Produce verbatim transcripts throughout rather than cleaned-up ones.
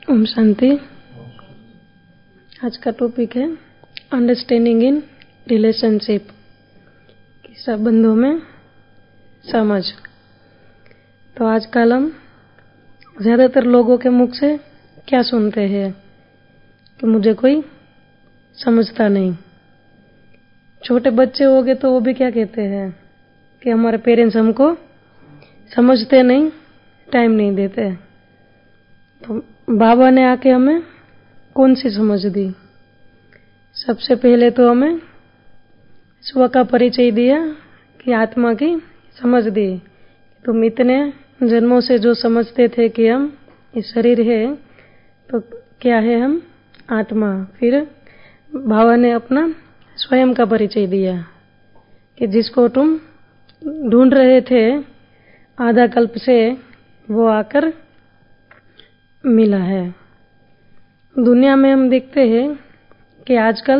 ओम शांति। आज का टॉपिक है अंडरस्टैंडिंग इन रिलेशनशिप, संबंधों में समझ। तो आजकल हम ज्यादातर लोगों के मुख से क्या सुनते हैं कि मुझे कोई समझता नहीं। छोटे बच्चे हो गए तो वो भी क्या कहते हैं कि हमारे पेरेंट्स हमको समझते नहीं, टाइम नहीं देते। तो बाबा ने आके हमें कौन सी समझ दी? सबसे पहले तो हमें स्व का परिचय दिया कि आत्मा की समझ दी। तुम इतने जन्मों से जो समझते थे कि हम इस शरीर है, तो क्या है हम आत्मा। फिर बाबा ने अपना स्वयं का परिचय दिया कि जिसको तुम ढूंढ रहे थे आधा कल्प से, वो आकर मिला है। दुनिया में हम देखते हैं कि आजकल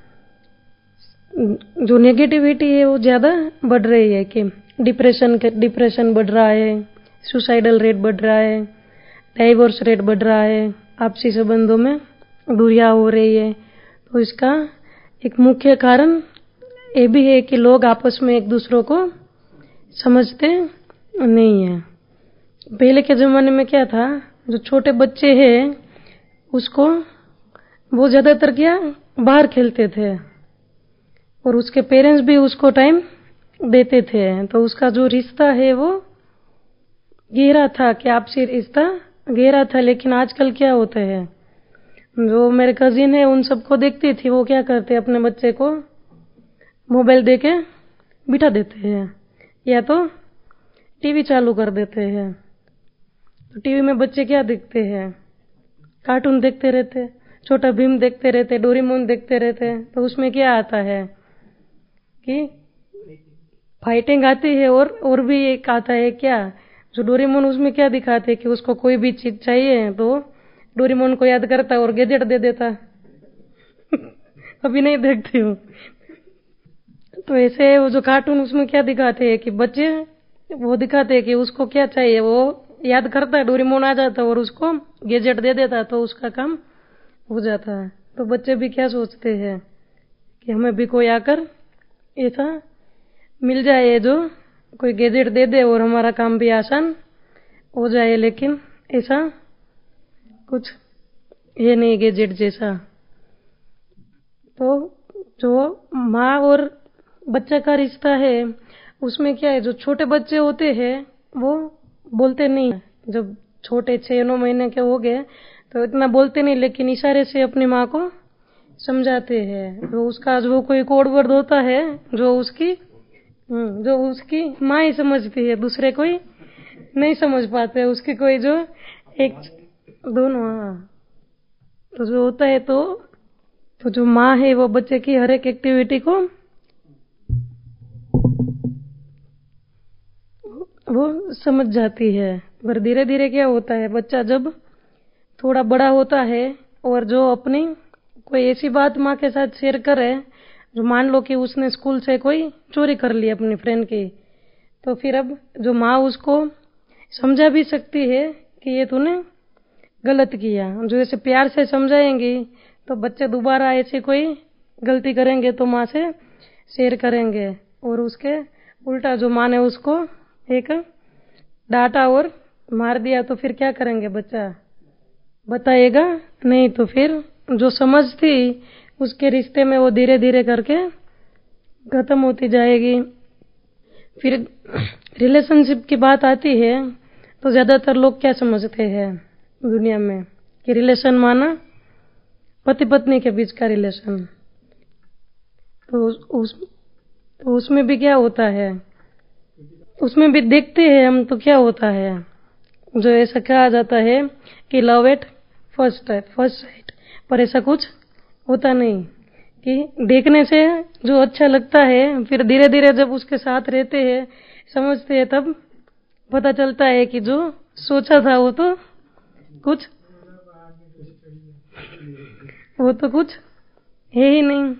जो नेगेटिविटी है वो ज्यादा बढ़ रही है, कि डिप्रेशन के डिप्रेशन बढ़ रहा है, सुसाइडल रेट बढ़ रहा है, डाइवोर्स रेट बढ़ रहा है, आपसी संबंधों में दूरियां हो रही है। तो इसका एक मुख्य कारण ये भी है कि लोग आपस में एक दूसरों को समझते नहीं है। पहले के जमाने में क्या था, जो छोटे बच्चे हैं उसको वो ज्यादातर क्या बाहर खेलते थे और उसके पेरेंट्स भी उसको टाइम देते थे, तो उसका जो रिश्ता है वो गहरा था, कि आपसी रिश्ता गहरा था। लेकिन आजकल क्या होता है, जो मेरे कजिन है उन सबको देखती थी, वो क्या करते अपने बच्चे को मोबाइल देके बिठा देते हैं या तो टीवी चालू कर देते हैं। तो टीवी में बच्चे क्या देखते हैं, कार्टून देखते रहते, छोटा भीम देखते रहते, डोरेमोन देखते रहते। तो उसमें क्या आता है कि फाइटिंग आती है, और और भी एक आता है क्या, जो डोरेमोन उसमें क्या दिखाते कि उसको कोई भी चीज चाहिए तो डोरेमोन को याद करता और गैजेट दे देता। अभी नहीं देखती हूँ। तो ऐसे वो जो कार्टून उसमें क्या दिखाते हैं कि बच्चे वो दिखाते हैं कि उसको क्या चाहिए, वो याद करता है, डोरेमोन आ जाता और उसको गैजेट दे देता, तो उसका काम हो जाता है। तो बच्चे भी क्या सोचते हैं कि हमें भी कोई आकर ऐसा मिल जाए जो कोई गैजेट दे दे और हमारा काम भी आसान हो जाए। लेकिन ऐसा कुछ ये नहीं गैजेट जैसा। तो जो माँ और बच्चा का रिश्ता है उसमें क्या है, जो छोटे बच्चे होते हैं वो बोलते नहीं। जब छोटे छह नौ महीने के हो गए तो इतना बोलते नहीं, लेकिन इशारे से अपनी माँ को समझाते हैं। वो उसका जो कोई कोड वर्ड होता है जो उसकी जो उसकी माँ ही समझती है, दूसरे कोई नहीं समझ पाते उसकी कोई जो एक दोनों। तो जो होता है तो तो जो माँ है वो बच्चे की हर एक एक्टिविटी को वो समझ जाती है। पर धीरे धीरे क्या होता है, बच्चा जब थोड़ा बड़ा होता है और जो अपनी कोई ऐसी बात माँ के साथ शेयर करे, जो मान लो कि उसने स्कूल से कोई चोरी कर ली अपनी फ्रेंड की, तो फिर अब जो माँ उसको समझा भी सकती है कि ये तूने गलत किया। जो ऐसे प्यार से समझाएंगी तो बच्चे दोबारा ऐसी कोई गलती करेंगे तो माँ से शेयर करेंगे, और उसके उल्टा जो माँ ने उसको एक डांटा और मार दिया तो फिर क्या करेंगे, बच्चा बताएगा नहीं। तो फिर जो समझ थी उसके रिश्ते में वो धीरे धीरे करके खत्म होती जाएगी। फिर रिलेशनशिप की बात आती है तो ज्यादातर लोग क्या समझते हैं दुनिया में कि रिलेशन माना पति पत्नी के बीच का रिलेशन। तो उस तो उसमें भी क्या होता है, उसमें भी देखते हैं हम तो क्या होता है, जो ऐसा कहा जाता है कि love at first first sight, पर ऐसा कुछ होता नहीं कि देखने से जो अच्छा लगता है फिर धीरे धीरे जब उसके साथ रहते हैं समझते हैं तब पता चलता है कि जो सोचा था वो तो कुछ वो तो कुछ है ही नहीं।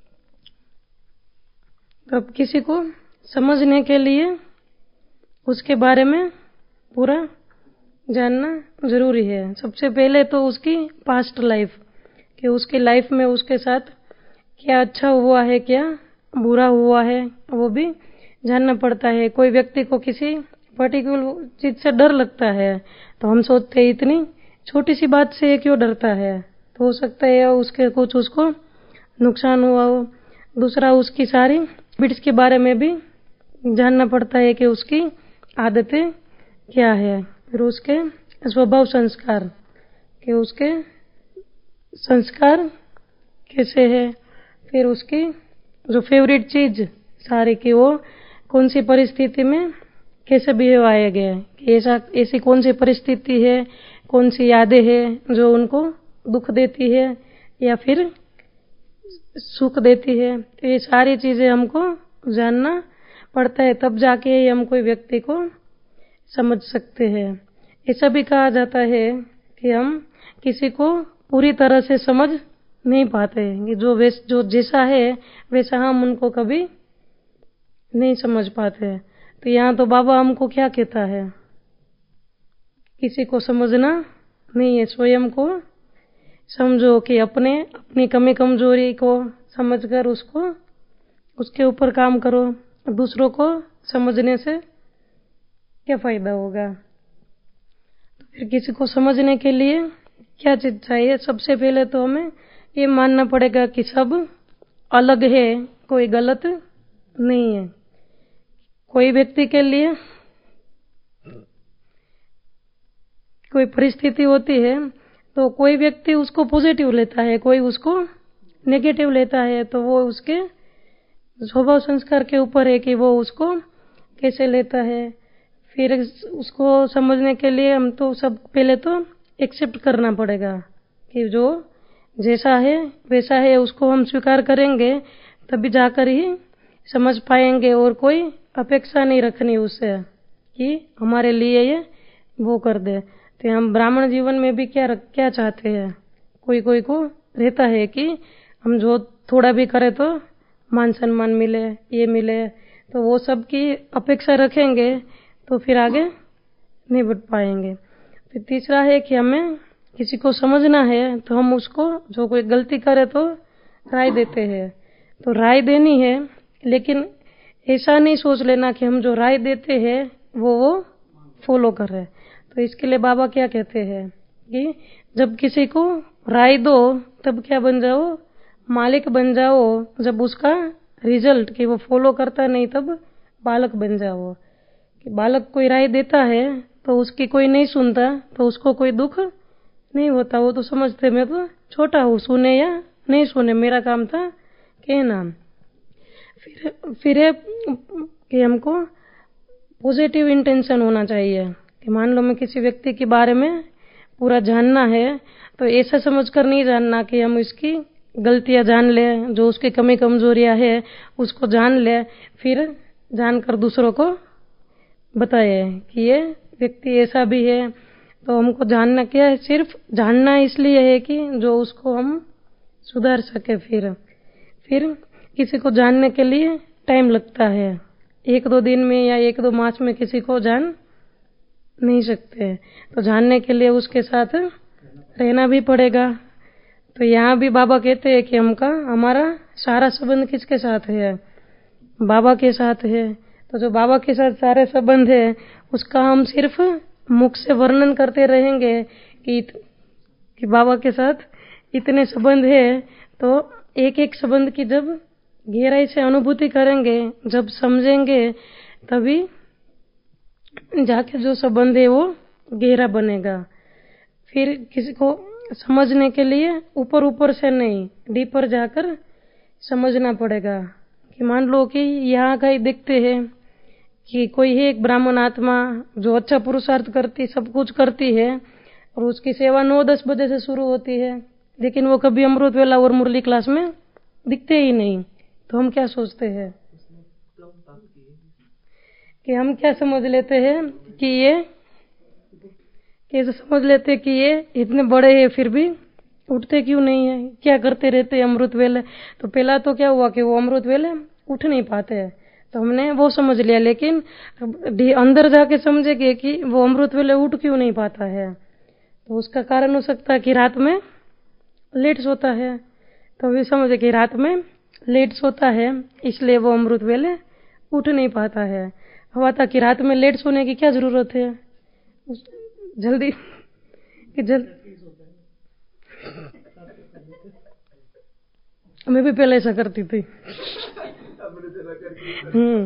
तब किसी को समझने के लिए उसके बारे में पूरा जानना जरूरी है। सबसे पहले तो उसकी पास्ट लाइफ, कि उसकी लाइफ में उसके साथ क्या अच्छा हुआ है, क्या बुरा हुआ है, वो भी जानना पड़ता है। कोई व्यक्ति को किसी पर्टिकुलर चीज से डर लगता है तो हम सोचते हैं इतनी छोटी सी बात से क्यों डरता है, तो हो सकता है उसके कुछ उसको नुकसान हुआ हो। दूसरा, उसकी सारी हैबिट्स के बारे में भी जानना पड़ता है कि उसकी आदतें क्या है। फिर उसके स्वभाव संस्कार, कि उसके संस्कार कैसे है। फिर उसकी जो फेवरेट चीज सारी, की वो कौन सी परिस्थिति में कैसे बिहेव आएगा, कि ऐसा ऐसी कौन सी परिस्थिति है, कौन सी यादें हैं जो उनको दुख देती है या फिर सुख देती है। तो ये सारी चीजें हमको जानना पड़ता है, तब जाके हम कोई व्यक्ति को समझ सकते हैं। ऐसा भी कहा जाता है कि हम किसी को पूरी तरह से समझ नहीं पाते, कि जो वैस जो जैसा है वैसा हम उनको कभी नहीं समझ पाते। तो यहाँ तो बाबा हमको क्या कहता है, किसी को समझना नहीं है, स्वयं को समझो, कि अपने अपनी कमी कमजोरी को समझकर उसको उसके ऊपर काम करो। दूसरों को समझने से क्या फायदा होगा। तो फिर किसी को समझने के लिए क्या चीज चाहिए, सबसे पहले तो हमें ये मानना पड़ेगा कि सब अलग है, कोई गलत नहीं है। कोई व्यक्ति के लिए कोई परिस्थिति होती है तो कोई व्यक्ति उसको पॉजिटिव लेता है, कोई उसको नेगेटिव लेता है, तो वो उसके स्वभाव संस्कार के ऊपर है कि वो उसको कैसे लेता है। फिर उसको समझने के लिए हम तो सब पहले तो एक्सेप्ट करना पड़ेगा, कि जो जैसा है वैसा है, उसको हम स्वीकार करेंगे तभी जाकर ही समझ पाएंगे। और कोई अपेक्षा नहीं रखनी उससे कि हमारे लिए ये वो कर दे। तो हम ब्राह्मण जीवन में भी क्या क्या चाहते हैं, कोई कोई को रहता है कि हम जो थोड़ा भी करें तो मान सम्मान मिले, ये मिले, तो वो सब की अपेक्षा रखेंगे तो फिर आगे नहीं बढ़ पाएंगे। फिर तीसरा है कि हमें किसी को समझना है तो हम उसको, जो कोई गलती करे तो राय देते हैं, तो राय देनी है, लेकिन ऐसा नहीं सोच लेना कि हम जो राय देते हैं वो वो फॉलो कर रहे। तो इसके लिए बाबा क्या कहते हैं कि जब किसी को राय दो तब क्या बन जाओ, मालिक बन जाओ। जब उसका रिजल्ट कि वो फॉलो करता नहीं तब बालक बन जाओ। कि बालक कोई राय देता है तो उसकी कोई नहीं सुनता तो उसको कोई दुख नहीं होता, वो तो समझते मैं तो छोटा हूँ, सुने या नहीं सुने मेरा काम था कहना। फिर फिर है कि हमको पॉजिटिव इंटेंशन होना चाहिए, कि मान लो मैं किसी व्यक्ति के बारे में पूरा जानना है तो ऐसा समझकर नहीं जानना कि हम इसकी गलतियां जान ले, जो उसकी कमी कमजोरियां है उसको जान ले, फिर जानकर दूसरों को बताए कि ये व्यक्ति ऐसा भी है। तो हमको जानना क्या है, सिर्फ जानना इसलिए है कि जो उसको हम सुधार सके। फिर फिर किसी को जानने के लिए टाइम लगता है, एक दो दिन में या एक दो मास में किसी को जान नहीं सकते, तो जानने के लिए उसके साथ रहना भी पड़ेगा। तो यहाँ भी बाबा कहते हैं कि हमका हमारा सारा संबंध किसके साथ है, बाबा के साथ है। तो जो बाबा के साथ सारे संबंध है उसका हम सिर्फ मुख से वर्णन करते रहेंगे कि कि बाबा के साथ इतने संबंध है, तो एक एक संबंध की जब गहराई से अनुभूति करेंगे, जब समझेंगे, तभी जाके जो संबंध है वो गहरा बनेगा। फिर किसी को समझने के लिए ऊपर ऊपर से नहीं, डीपर जाकर समझना पड़ेगा। कि मान लो कि यहाँ का ही देखते हैं कि कोई है एक ब्राह्मण आत्मा जो अच्छा पुरुषार्थ करती, सब कुछ करती है, और उसकी सेवा नौ दस बजे से शुरू होती है, लेकिन वो कभी अमृत वेला और मुरली क्लास में दिखते ही नहीं। तो हम क्या सोचते हैं कि हम क्या समझ लेते हैं कि ये कैसे समझ लेते कि ये इतने बड़े हैं फिर भी उठते क्यों नहीं है, क्या करते रहते हैं अमृत वेले। तो पहला तो क्या हुआ कि वो अमृत वेले उठ नहीं पाते हैं, तो हमने वो समझ लिया, लेकिन अंदर जाके समझेंगे कि वो अमृत वेले उठ क्यों नहीं पाता है, तो उसका कारण हो सकता है कि रात में लेट सोता है। तो अभी समझे कि रात में लेट सोता है इसलिए वो अमृत वेले उठ नहीं पाता है। हुआ था कि रात में लेट सोने की क्या जरूरत है, जल्दी कि जल मैं भी पहले ऐसा करती थी। हम्म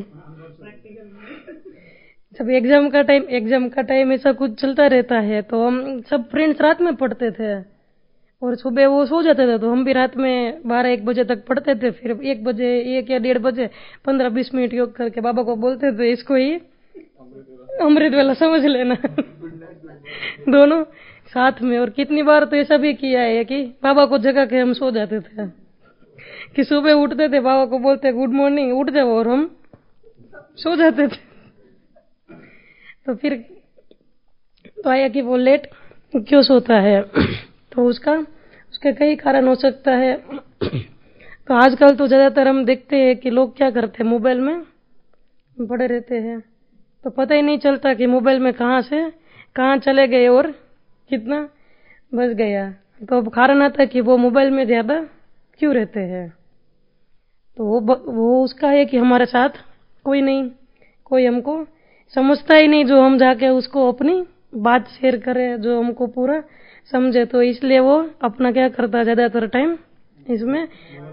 जब एग्जाम का टाइम एग्जाम का टाइम ऐसा कुछ चलता रहता है तो हम सब फ्रेंड्स रात में पढ़ते थे और सुबह वो सो जाते थे, तो हम भी रात में बारह एक बजे तक पढ़ते थे। फिर एक बजे एक या डेढ़ बजे पंद्रह बीस मिनट योग करके बाबा को बोलते थे इसको ही अमृत वेला समझ लेना। दोनों साथ में। और कितनी बार तो ऐसा भी किया है कि बाबा को जगा के हम सो जाते थे, कि सुबह उठते थे बाबा को बोलते गुड मॉर्निंग उठ जाओ और हम सो जाते थे। तो फिर तो आया कि वो लेट क्यों सोता है, तो उसका उसके कई कारण हो सकता है। तो आजकल तो ज्यादातर हम देखते हैं कि लोग क्या करते हैं, मोबाइल में पड़े रहते हैं, तो पता ही नहीं चलता कि मोबाइल में कहां से कहां चले गए और कितना बज गया। तो अब कारण आता है कि वो मोबाइल में ज्यादा क्यों रहते हैं, तो वो वो उसका है कि हमारे साथ कोई नहीं, कोई हमको समझता ही नहीं जो हम जाके उसको अपनी बात शेयर करें, जो हमको पूरा समझे। तो इसलिए वो अपना क्या करता है ज्यादातर टाइम इसमें,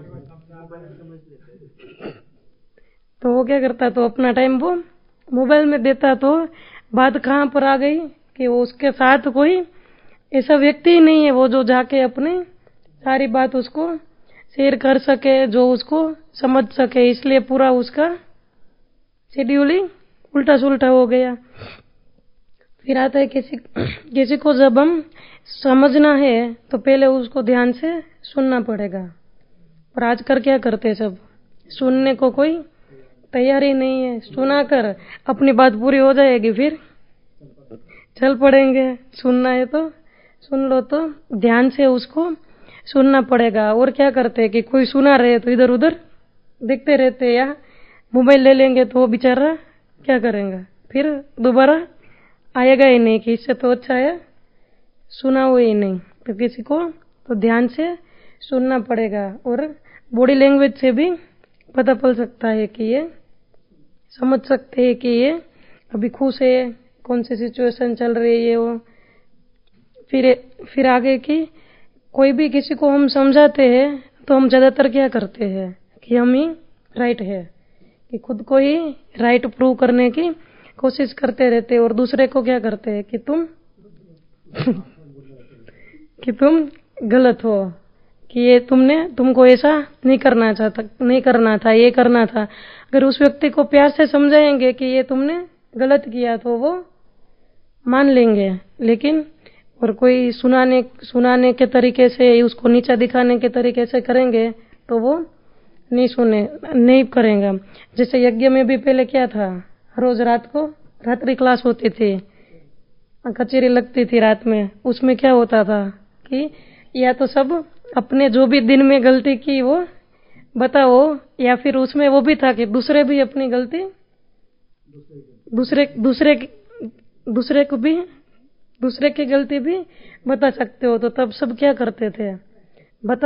तो वो क्या करता तो अपना टाइम वो मोबाइल में देता। तो बात कहां पर आ गई कि वो उसके साथ कोई ऐसा व्यक्ति ही नहीं है वो जो जाके अपने सारी बात उसको शेयर कर सके, जो उसको समझ सके। इसलिए पूरा उसका शेड्यूल ही उल्टा सुल्टा हो गया। फिर आता है किसी किसी को जब हम समझना है तो पहले उसको ध्यान से सुनना पड़ेगा, और आजकल क्या करते हैं सब, सुनने को कोई तैयार ही नहीं है। सुनाकर अपनी बात पूरी हो जाएगी फिर चल पड़ेंगे, सुनना है तो सुन लो, तो ध्यान से उसको सुनना पड़ेगा। और क्या करते हैं कि कोई सुना रहे तो इधर उधर देखते रहते हैं, या मोबाइल ले लेंगे तो वो बेचारा क्या करेंगे, फिर दोबारा आएगा ही नहीं कि इससे तो अच्छा है सुना हुआ ही नहीं। तो किसी को तो ध्यान से सुनना पड़ेगा, और बॉडी लैंग्वेज से भी पता चल सकता है कि ये समझ सकते हैं कि ये अभी खुश है, कौन सी सिचुएशन चल रही है वो। फिर फिर आगे की कोई भी किसी को हम समझाते हैं तो हम ज्यादातर क्या करते हैं कि हम ही राइट है, कि खुद को ही राइट प्रूव करने की कोशिश करते रहते हैं, और दूसरे को क्या करते हैं कि तुम कि तुम गलत हो, कि ये तुमने तुमको ऐसा नहीं करना चाहता नहीं करना था, ये करना था। अगर उस व्यक्ति को प्यार से समझाएंगे कि ये तुमने गलत किया तो वो मान लेंगे, लेकिन और कोई सुनाने सुनाने के तरीके से, उसको नीचा दिखाने के तरीके से करेंगे तो वो नहीं सुने नहीं करेंगे। जैसे यज्ञ में भी पहले क्या था, रोज रात को रात्रि क्लास होती थी, कचेरी लगती थी रात में। उसमें क्या होता था कि या तो सब अपने जो भी दिन में गलती की वो बताओ, या फिर उसमें वो भी था कि दूसरे भी अपनी गलती दूसरे दूसरे दूसरे को भी दूसरे की गलती भी बता सकते हो। तो तब सब क्या करते थे, बता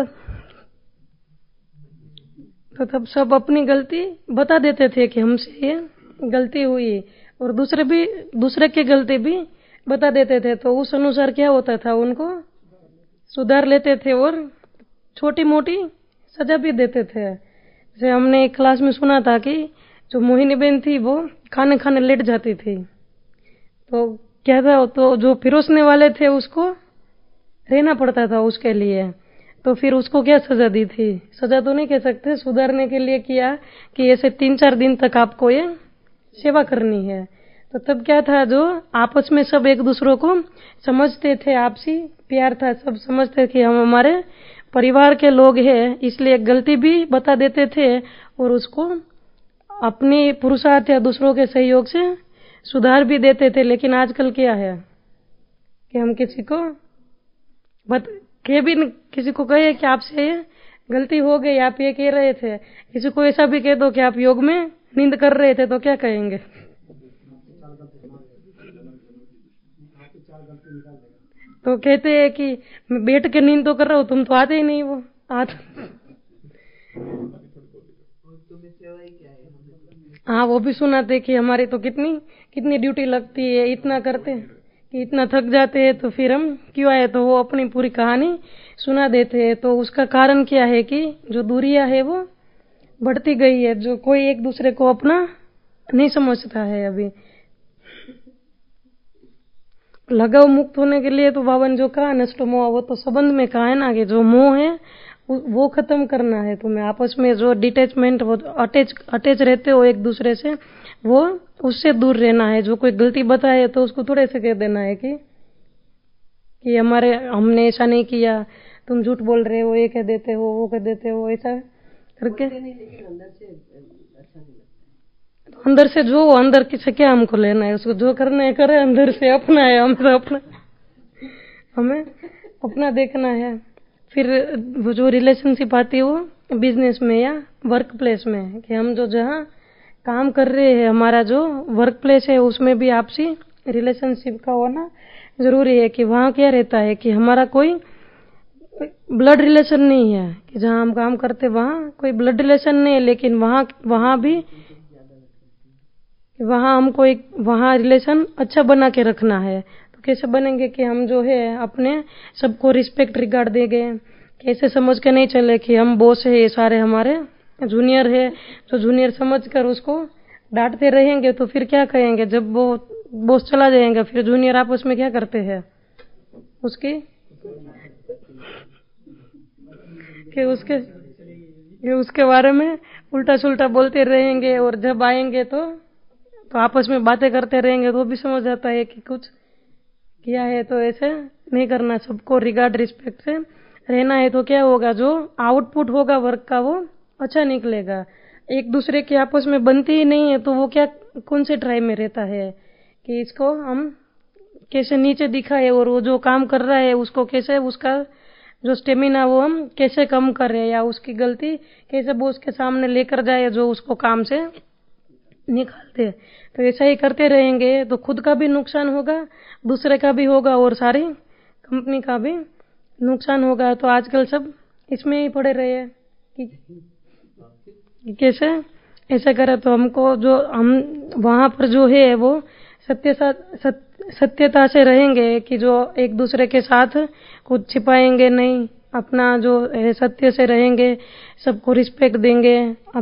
तो तब सब अपनी गलती बता देते थे कि हमसे ये गलती हुई, और दूसरे भी दूसरे की गलती भी बता देते थे। तो उस अनुसार क्या होता था, उनको सुधार लेते थे और छोटी मोटी सजा भी देते थे। जैसे हमने एक क्लास में सुना था कि जो मोहिनी बहन थी वो खाने खाने लेट जाती थी, तो क्या था, तो जो पिरोसने वाले थे उसको रहना पड़ता था उसके लिए। तो फिर उसको क्या सजा दी थी, सजा तो नहीं कह सकते, सुधारने के लिए किया कि ऐसे तीन चार दिन तक आपको ये सेवा करनी है। तो तब क्या था, जो आपस में सब एक दूसरों को समझते थे, आपसी प्यार था, सब समझते कि हम हमारे परिवार के लोग हैं, इसलिए गलती भी बता देते थे और उसको अपनी पुरुषार्थ या दूसरों के सहयोग से सुधार भी देते थे। लेकिन आजकल क्या है कि हम किसी को बत के भी किसी को कहे कि आपसे गलती हो गई, आप ये कह रहे थे, किसी को ऐसा भी कह दो कि आप योग में नींद कर रहे थे तो क्या कहेंगे? तो कहते हैं कि मैं बैठ के नींद तो कर रहा हूँ, तुम तो आते ही नहीं। वो आते हाँ, वो भी सुनाते कि हमारी तो कितनी कितनी ड्यूटी लगती है, इतना करते कि इतना थक जाते हैं, तो फिर हम क्यों आए। तो वो अपनी पूरी कहानी सुना देते हैं। तो उसका कारण क्या है कि जो दूरियां है वो बढ़ती गई है, जो कोई एक दूसरे को अपना नहीं समझता है। अभी लगाव मुक्त होने के लिए तो बाबा ने जो कहा नष्ट मोह, वो तो संबंध में कहा है ना कि जो मोह है वो खत्म करना है तुम्हें। आपस में जो डिटैचमेंट, वो अटैच अटैच रहते हो एक दूसरे से, वो उससे दूर रहना है। जो कोई गलती बताए तो उसको थोड़े से कह देना है कि कि हमारे हमने ऐसा नहीं किया, तुम झूठ बोल रहे हो, ये कह देते हो, वो कह देते हो, ऐसा करके तो अंदर से जो अंदर किसे क्या हमको लेना है, उसको जो करना है करे, अंदर से अपना है, हम तो अपना हमें अपना देखना है। फिर वो जो रिलेशनशिप आती है वो बिजनेस में या वर्क प्लेस में, कि हम जो जहाँ काम कर रहे हैं, हमारा जो वर्क प्लेस है उसमें भी आपसी रिलेशनशिप का होना जरूरी है। कि वहाँ क्या रहता है कि हमारा कोई ब्लड रिलेशन नहीं है, कि जहाँ हम काम करते वहाँ कोई ब्लड रिलेशन नहीं है, लेकिन वहाँ वहाँ भी वहाँ हमको एक वहाँ रिलेशन अच्छा बना के रखना है। तो कैसे बनेंगे कि हम जो है अपने सबको रिस्पेक्ट रिगार्ड देंगे, कैसे समझ के नहीं चले कि हम बॉस है, ये सारे हमारे जूनियर है। तो जूनियर समझकर उसको डांटते रहेंगे तो फिर क्या कहेंगे, जब वो बॉस चला जाएगा फिर जूनियर आपस में क्या करते हैं, उसकी कि उसके कि उसके बारे में उल्टा सुल्टा बोलते रहेंगे। और जब आएंगे तो तो आपस में बातें करते रहेंगे तो भी समझ आता है कि कुछ किया है। तो ऐसे नहीं करना, सबको रिगार्ड रिस्पेक्ट से रहना है। तो क्या होगा, जो आउटपुट होगा वर्क का वो अच्छा निकलेगा। एक दूसरे के आपस में बनती ही नहीं है तो वो क्या कौन से ट्राई में रहता है कि इसको हम कैसे नीचे दिखाए, और वो जो काम कर रहा है उसको कैसे, उसका जो स्टेमिना वो हम कैसे कम करें, या उसकी गलती कैसे बॉस के सामने लेकर जाए जो उसको काम से निकालते। तो ऐसा ही करते रहेंगे तो खुद का भी नुकसान होगा, दूसरे का भी होगा, और सारी कंपनी का भी नुकसान होगा। तो आजकल सब इसमें ही पड़े रहे हैं कि कैसे ऐसा करे। तो हमको जो हम वहां पर जो है वो सत्य सत, सत्यता से रहेंगे, कि जो एक दूसरे के साथ कुछ छिपाएंगे नहीं, अपना जो है सत्य से रहेंगे, सबको रिस्पेक्ट देंगे,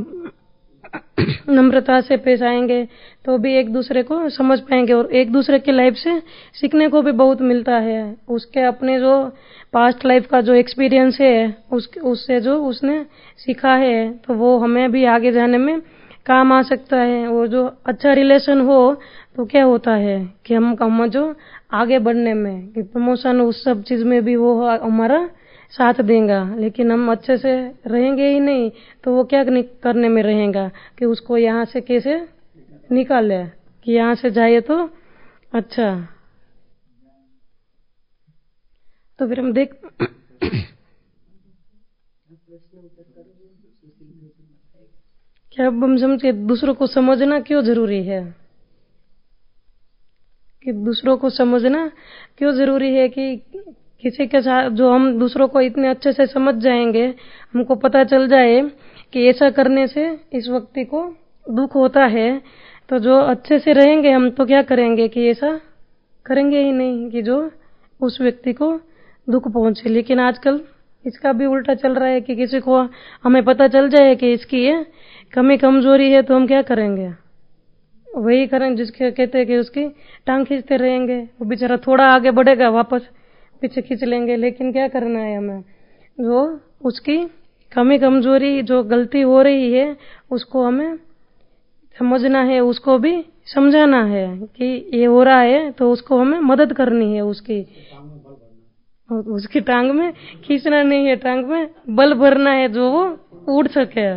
नम्रता से पेश आएंगे, तो भी एक दूसरे को समझ पाएंगे। और एक दूसरे की लाइफ से सीखने को भी बहुत मिलता है। उसके अपने जो पास्ट लाइफ का जो एक्सपीरियंस है उस उससे जो उसने सीखा है, तो वो हमें भी आगे जाने में काम आ सकता है। और जो अच्छा रिलेशन हो तो क्या होता है कि हम हम जो आगे बढ़ने में, कि प्रमोशन उस सब चीज में भी वो हमारा साथ देगा। लेकिन हम अच्छे से रहेंगे ही नहीं तो वो क्या करने में रहेगा कि उसको यहाँ से कैसे निकाले, कि यहाँ से जाए तो अच्छा। तो फिर हम देख क्या अब हम समझे दूसरों को समझना क्यों जरूरी है, कि दूसरों को समझना क्यों जरूरी है, कि किसी के साथ जो हम दूसरों को इतने अच्छे से समझ जाएंगे, हमको पता चल जाए कि ऐसा करने से इस व्यक्ति को दुख होता है, तो जो अच्छे से रहेंगे हम तो क्या करेंगे कि ऐसा करेंगे ही नहीं कि जो उस व्यक्ति को दुख पहुंचे। लेकिन आजकल इसका भी उल्टा चल रहा है कि किसी को हमें पता चल जाए कि इसकी ये कमी कमजोरी है तो हम क्या करेंगे, वही करें जिसके कहते हैं कि उसकी टांग खींचते रहेंगे। वो बेचारा थोड़ा आगे बढ़ेगा वापस पीछे खींच लेंगे। लेकिन क्या करना है हमें, जो उसकी कमी कमजोरी जो गलती हो रही है उसको हमें समझना है, उसको भी समझाना है कि ये हो रहा है, तो उसको हमें मदद करनी है। उसकी उसकी टांग में खींचना नहीं है, टांग में बल भरना है जो वो उड़ सके।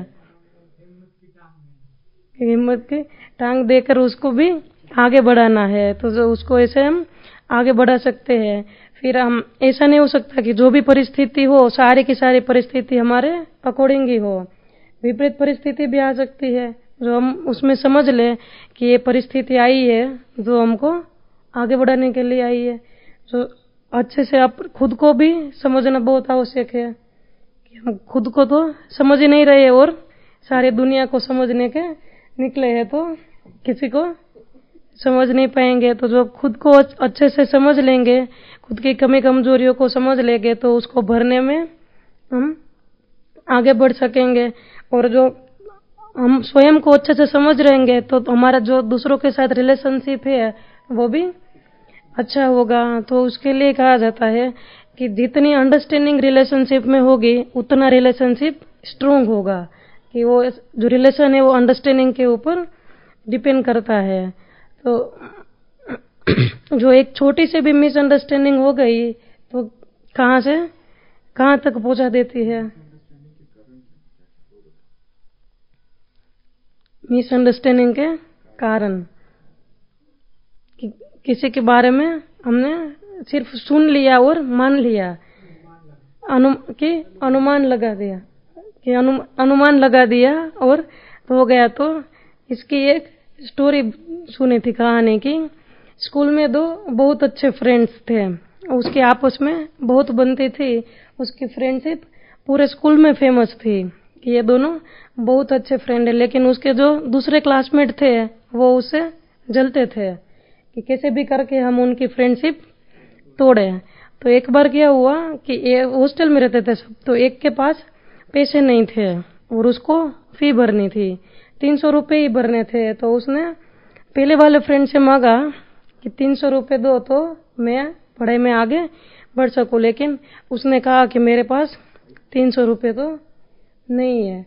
हिम्मत की टांग देकर उसको भी आगे बढ़ाना है, तो जो उसको ऐसे हम आगे बढ़ा सकते हैं। फिर हम ऐसा नहीं हो सकता कि जो भी परिस्थिति हो सारी की सारी परिस्थिति हमारे अकॉर्डिंग ही हो, विपरीत परिस्थिति भी आ सकती है। जो हम उसमें समझ ले कि ये परिस्थिति आई है जो हमको आगे बढ़ाने के लिए आई है। जो अच्छे से आप खुद को भी समझना बहुत आवश्यक है कि हम खुद को तो समझ ही नहीं रहे और सारी दुनिया को समझने के निकले हैं तो किसी को समझ नहीं पाएंगे। तो जो खुद को अच्छे से समझ लेंगे, खुद की कमी कमजोरियों को समझ लेंगे तो उसको भरने में हम आगे बढ़ सकेंगे। और जो हम स्वयं को अच्छे से समझ रहेंगे तो हमारा जो दूसरों के साथ रिलेशनशिप है वो भी अच्छा होगा। तो उसके लिए कहा जाता है कि जितनी अंडरस्टैंडिंग रिलेशनशिप में होगी उतना रिलेशनशिप स्ट्रोंग होगा, कि वो जो रिलेशन है वो अंडरस्टैंडिंग के ऊपर डिपेंड करता है। तो जो एक छोटी सी भी मिसअंडरस्टैंडिंग हो गई तो कहां से कहां तक पहुंचा देती है। मिसअंडरस्टैंडिंग के कारण कि किसी के बारे में हमने सिर्फ सुन लिया और मान लिया, अनु कि अनुमान लगा दिया कि अनु, अनुमान लगा दिया और तो हो गया। तो इसकी एक स्टोरी सुनी थी कहानी की। स्कूल में दो बहुत अच्छे फ्रेंड्स थे, उसके आपस में बहुत बनती थी, उसकी फ्रेंडशिप पूरे स्कूल में फेमस थी कि ये दोनों बहुत अच्छे फ्रेंड है। लेकिन उसके जो दूसरे क्लासमेट थे वो उससे जलते थे कि कैसे भी करके हम उनकी फ्रेंडशिप तोड़े। तो एक बार क्या हुआ कि ये हॉस्टल में रहते थे सब, तो एक के पास पैसे नहीं थे और उसको फी भरनी थी, तीन सौ रुपये ही भरने थे। तो उसने पहले वाले फ्रेंड से मांगा कि तीन सौ रुपये दो तो मैं पढ़ाई में आगे बढ़ सकूं, लेकिन उसने कहा कि मेरे पास तीन सौ रुपये तो नहीं है।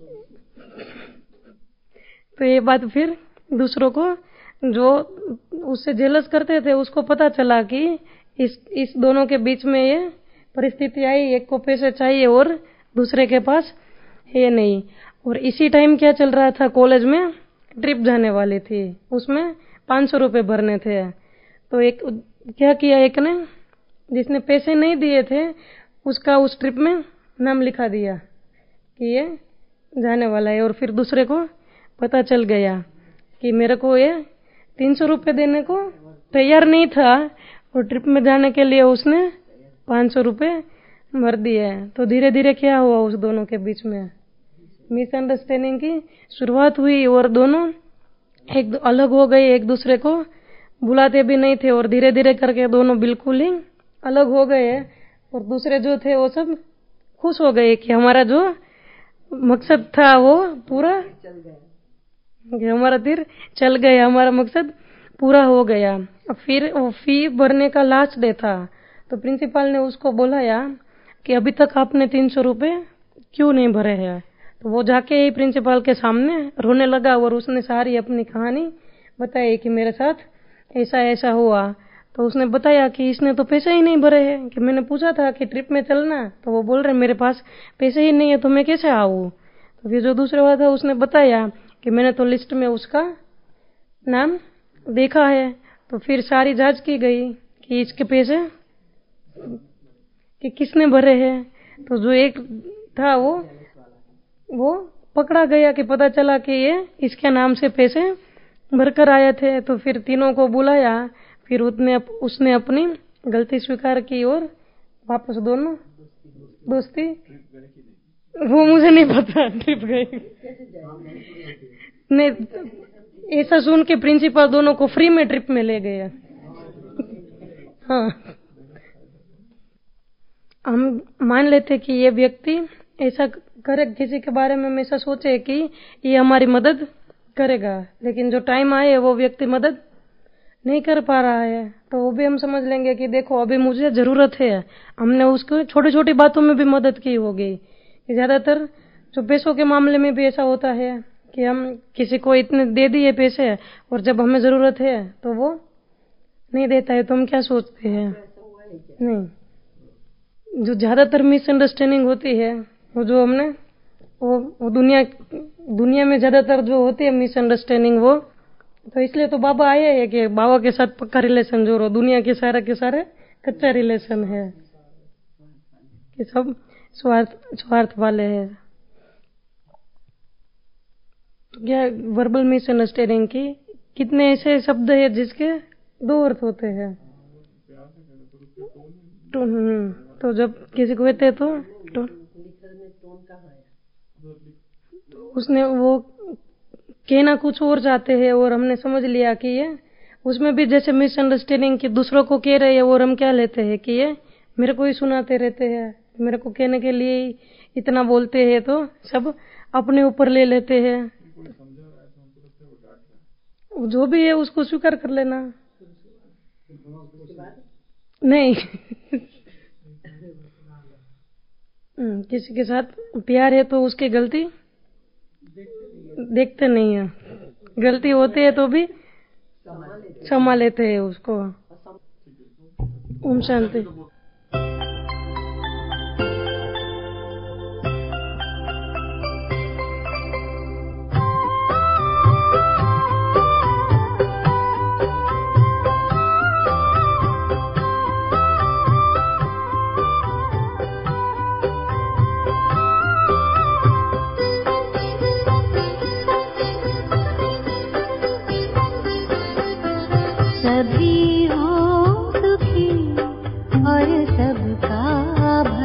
तो ये बात फिर दूसरों को जो उससे जेलस करते थे उसको पता चला कि इस इस दोनों के बीच में ये परिस्थिति आई, एक को पैसे चाहिए और दूसरे के पास है नहीं। और इसी टाइम क्या चल रहा था, कॉलेज में ट्रिप जाने वाली थी, उसमें पांच सौ रुपये भरने थे। तो एक क्या किया, एक ने जिसने पैसे नहीं दिए थे उसका उस ट्रिप में नाम लिखा दिया कि ये जाने वाला है। और फिर दूसरे को पता चल गया कि मेरे को ये तीन सौ रुपये देने को तैयार नहीं था और ट्रिप में जाने के लिए उसने पांच सौ रुपये भर दिए। तो धीरे धीरे क्या हुआ, उस दोनों के बीच में मिसअंडरस्टैंडिंग की शुरुआत हुई और दोनों एक अलग हो गए, एक दूसरे को बुलाते भी नहीं थे और धीरे धीरे करके दोनों बिल्कुल ही अलग हो गए। और दूसरे जो थे वो सब खुश हो गए कि हमारा जो मकसद था वो पूरा चल गया, कि हमारा तीर चल गया, हमारा मकसद पूरा हो गया। फिर वो फी भरने का लास्ट डे था तो प्रिंसिपल ने उसको बुलाया कि अभी तक आपने तीन सौ रुपये क्यों नहीं भरे हैं। तो वो जाके ही प्रिंसिपल के सामने रोने लगा और उसने सारी अपनी कहानी बताई कि मेरे साथ ऐसा ऐसा हुआ। तो उसने बताया कि इसने तो पैसे ही नहीं भरे हैं, कि मैंने पूछा था कि ट्रिप में चलना तो वो बोल रहे मेरे पास पैसे ही नहीं है तो मैं कैसे आऊँ। तो फिर जो दूसरा वाला था उसने बताया कि मैंने तो लिस्ट में उसका नाम देखा है। तो फिर सारी जांच की गई कि इसके पैसे कि किसने भरे हैं। तो जो एक था वो वो पकड़ा गया कि पता चला कि ये इसके नाम से पैसे भरकर आए थे। तो फिर तीनों को बुलाया, फिर उसने उसने अपनी गलती स्वीकार की और वापस दोनों दोस्ती, वो मुझे नहीं पता ट्रिप गए नहीं। ऐसा सुन के प्रिंसिपल दोनों को फ्री में ट्रिप में ले गया। हाँ, हम मान लेते कि ये व्यक्ति ऐसा करे, किसी के बारे में हमेशा सोचे कि ये हमारी मदद करेगा, लेकिन जो टाइम आए वो व्यक्ति मदद नहीं कर पा रहा है तो वो भी हम समझ लेंगे कि देखो अभी मुझे जरूरत है। हमने उसको छोटी छोटी बातों में भी मदद की होगी। ज्यादातर जो पैसों के मामले में भी ऐसा होता है कि हम किसी को इतने दे दिए पैसे और जब हमें जरूरत है तो वो नहीं देता है तो हम क्या सोचते हैं। नहीं, जो ज्यादातर मिसअंडरस्टैंडिंग होती है वो जो हमने वो, वो दुनिया दुनिया में ज्यादातर जो होती है मिसअंडरस्टैंडिंग वो तो इसलिए तो बाबा आए हैं कि बाबा के साथ पक्का रिलेशन जोड़ो, दुनिया के सारे के सारे कच्चा रिलेशन है कि सब स्वार्थ स्वार्थ वाले हैं। तो क्या वर्बल मिसअंडरस्टैंडिंग की कितने ऐसे शब्द है जिसके दो अर्थ होते हैं। तो, तो जब किसी को कहते तो टोन, उसने वो कहना कुछ और चाहते हैं और हमने समझ लिया कि ये उसमें भी जैसे मिसअंडरस्टैंडिंग कि दूसरों को कह रहे हैं और हम क्या लेते हैं कि ये मेरे को ही सुनाते रहते हैं, मेरे को कहने के लिए इतना बोलते हैं, तो सब अपने ऊपर ले लेते हैं। जो भी है उसको स्वीकार कर लेना। नहीं किसी के साथ प्यार है तो उसकी गलती देखते नहीं है, गलती होती है तो भी क्षमा लेते हैं उसको। ओम शांति। सभी हो दुखी और सबका